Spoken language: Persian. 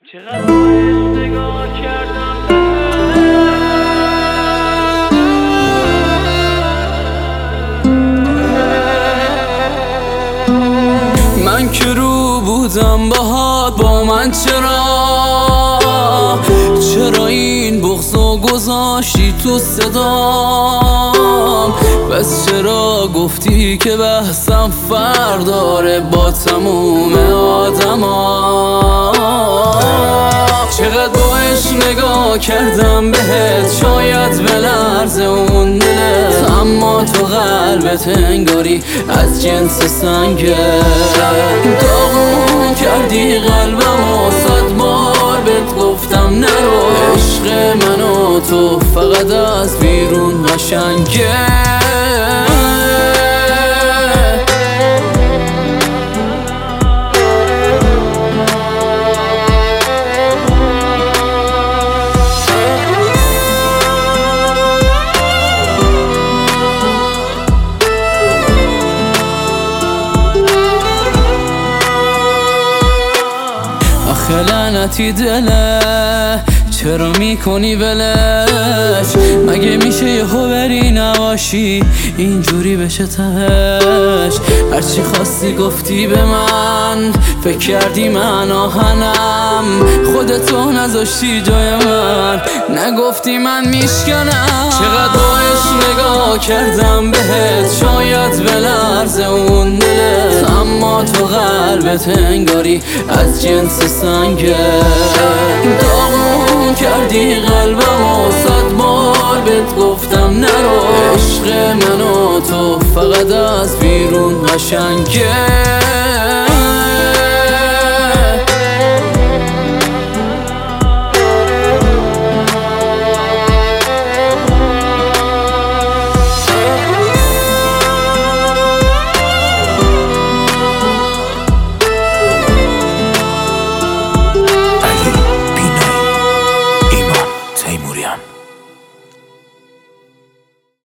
چقدر باید نگاه کردم من که رو بودم باهات، با من چرا این بغضو گذاشتی تو صدام؟ بس چرا گفتی که بحثم فرداره با تموم آدما؟ چقدر با عشق نگاه کردم بهت، شاید بلرزه اون دلت، اما تو قلبت انگاری از جنس سنگه. داغون کردی قلبمو، 100 بار بهت گفتم نرو، عشق من و تو فقط از بیرون قشنگه. لعنتی دله، چرا میکنی ولش؟ مگه میشه یهو بری نباشی اینجوری بشه تهش؟ هرچی خواستی گفتی به من، فکر کردی من آهنم، خودتو نذاشتی جای من، نگفتی من میشکنم. چقدر با عشق نگاه کردم بهت، شاید بلرزه اون دلت، اما تو قلبت انگاری از جنس سنگه. داغون کردی قلبمو، 100 بار بهت گفتم نرو، عشق من و تو فقط از بیرون قشنگه.